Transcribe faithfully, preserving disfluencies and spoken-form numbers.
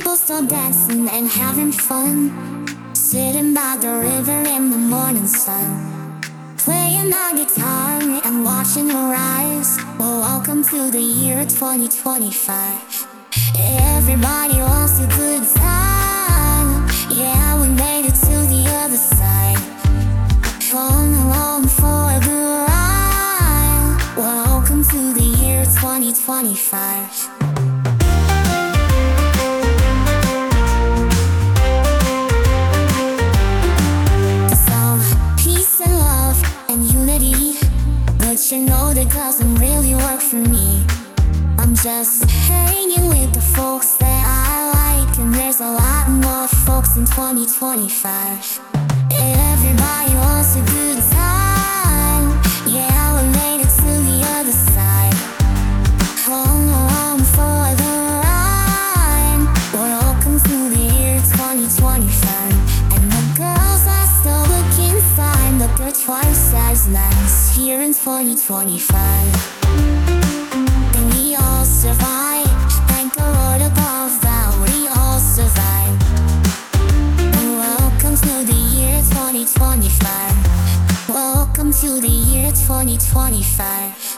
People still dancing and having fun, sitting by the river in the morning sun, playing our guitar and watching the rise. Well, welcome to the year twenty twenty-five. Everybody wants a good time. Yeah, we made it to the other side. Come along for a good ride. Welcome to the year twenty twenty-five. But you know that doesn't really work for me. I'm just hanging with the folks that I like, and there's a lot more folks in twenty twenty-five. Everybody wants a good time. Yeah, we made it to the other side. Come along for the ride. Welcome to the year twenty twenty-five. And the girls are still looking fine, but they're twice as nice here in twenty twenty-five. And we all survive. Thank the Lord above that we all survive. And welcome to the year twenty twenty-five. Welcome to the year twenty twenty-five.